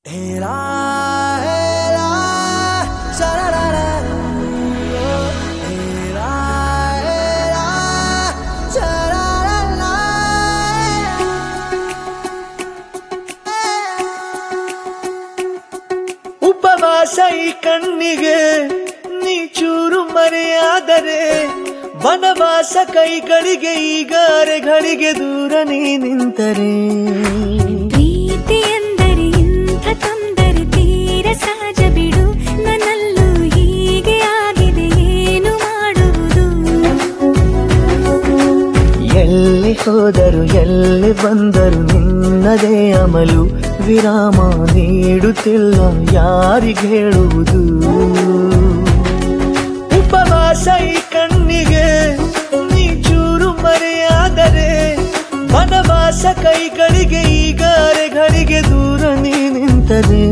Era, era, sha-ra-ra-ra. Era, era, sha-ra-ra-ra. ಉಪವಾಸ ಈ ಕಣ್ಣಿಗೆ ನೀ ಚೂರು ಮರೆಯಾದರೆ ವನವಾಸ ಕೈಗಳಿಗೆ ಈಗ ಅರೆಗಳಿಗೆ ದೂರ ನೀ ನಿಂತರೆ ಪ್ರೀತಿ ಎಂದರೆ ಇಂಥ ತೊಂದರೆ ತೀರ ಸಹಜ ಬಿಡು ನನ್ನಲ್ಲೂ ಹೀಗೆ ಆಗಿದೆ ಏನು ಮಾಡುವುದು ಎಲ್ಲಿ ಹೋದರು ಎಲ್ಲಿ ಬಂದರು ನಿನ್ನದೇ ಅಮಲು ವಿರಾಮ ನೀಡುತ್ತಿಲ್ಲ ಯಾರಿಗೆ ಹೇಳುವುದು ಉಪವಾಸ ಈ ಕಣ್ಣಿಗೆ ನೀ ಚೂರು ಮರೆಯಾದರೆ ವನವಾಸ ಕೈಗಳಿಗೆ ಈಗ ಅರೆಗಳಿಗೆ ದೂರ ನೀ ನಿಂತರೆ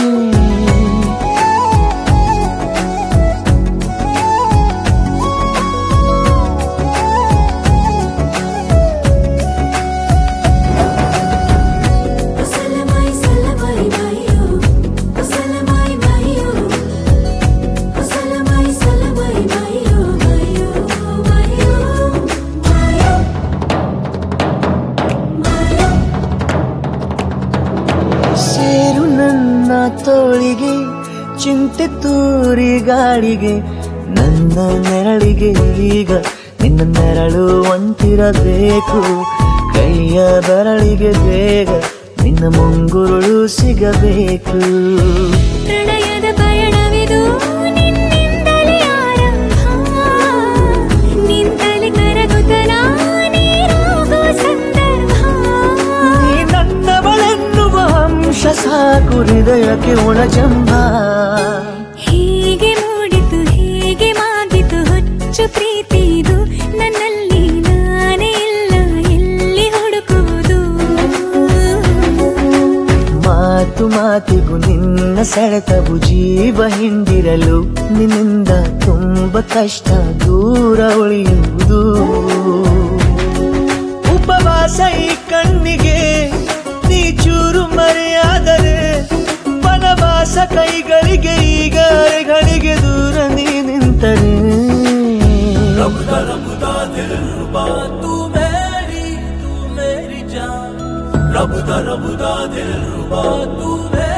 ಸೇರು ನನ್ನ ತೋಳಿಗೆ ಚಿಂತೆ ತೂರಿ ಗಾಳಿಗೆ ನನ್ನ ನೆರಳಿಗೆ ಈಗ ನಿನ್ನ ನೆರಳು ಒಂಟಿರಬೇಕು ಕೈಯ ಬೆರಳಿಗೆ ಬೇಗ ನಿನ್ನ ಮುಂಗುರುಳು ಸಿಗಬೇಕು ಪ್ರಣಯದ ಪಯಣವಿದು ನಿನ್ನಿಂದಲೇ ಆರಂಭ ನಿಂತಲೇ ಕರಗುತ್ತ ನೀರಾಗುವ ಸಂದರ್ಭ ನೀ ನನ್ನವಳೆನ್ನುವ ಅಂಶ ಸಾಕು ಹೃದಯಕ್ಕೆ ಒಳಜಂಬ ಹೀಗೆ ಮೂಡಿತು ಹೀಗೆ ಮಾಗಿತು ಹುಚ್ಚು ಪ್ರೀತಿ ಇದು ನನ್ನಲ್ಲಿ ನಾನೇ ಇಲ್ಲ ಎಲ್ಲಿ ಹುಡುಕುವುದು ಮಾತು ಮಾತಿಗೂ ನಿನ್ನ ಸೆಳೆತವು ಜೀವ ಹಿಂದಿರಲು ನಿನ್ನಿಂದ ತುಂಬ ಕಷ್ಟ ದೂರ ಉಳಿಯುವುದು ಉಪವಾಸ ಈ ಕಣ್ಣಿಗೆ ನೀ ಚೂರು ಮರೆಯಾದರೆ ವನವಾಸ ಕೈಗಳಿಗೆ ಈಗ ಅರೆಗಳಿಗೆ ದೂರ ನೀ ನಿಂತರೆ रबुदा दिल रुबा तू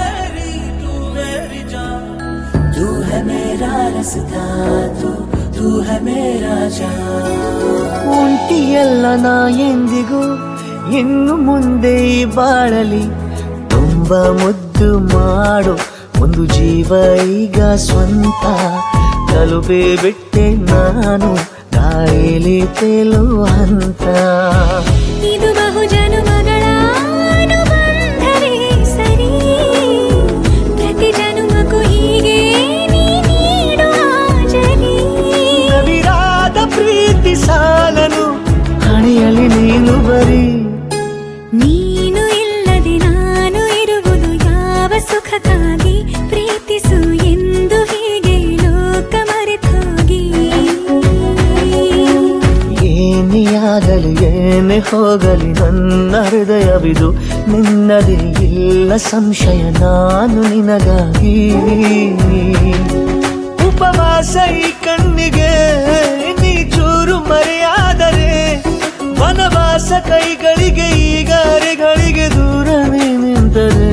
मेरी जान तू है मेरा रास्ता तू है मेरा जान ಒಂಟಿಯಲ್ಲ ನಾ ಎಂದಿಗೂ ಇನ್ನು ಮುಂದೆ ಈ ಬಾಳಲಿ ತುಂಬ ಮುದ್ದು ಮಾಡು ಒಂದು ಜೀವ ಈಗ ಸ್ವಂತ ತಲುಪೇ ಬಿಟ್ಟೆ ನಾನು ಗಾಳಿಲಿ ತೇಲುವ ಹಂತ ಇದು ಬಹು ಜನುಮಗಳ ಅನುಬಂಧವೇ ಸರಿ ಪ್ರತಿ ಜನುಮಕ್ಕೂ ಹೀಗೆ ನೀ ನೀಡುವ ಜರಿ ನವಿರಾದ ಪ್ರೀತಿ ಸಾಲನು ಹಣೆಯಲ್ಲಿ ನೀನು ಬರೀ ನೀನು ಇಲ್ಲದೆ ನಾನು ಇರುವುದು ಯಾವ ಸುಖಕ್ಕಾಗಿ ಪ್ರೀತಿಸು ಎಂದು ಹೀಗೆ ಲೋಕ ಮರೆತೋಗಿ ಏನೇ ಆಗಲಿ ಏನೇ ಹೋಗಲಿ ನನ್ನ ಹೃದಯವಿದು ನಿನ್ನದೇ ಇಲ್ಲ ಸಂಶಯ ನಾನು ನಿನಗಾಗಿ ಉಪವಾಸ ಈ ಕಣ್ಣಿಗೆ ನೀ ಚೂರು ಮರೆಯಾದರೆ ವನವಾಸ ಕೈಗಳಿಗೆ ಈಗ ಅರೆಗಳಿಗೆ ದೂರ ನೀ ನಿಂತರೆ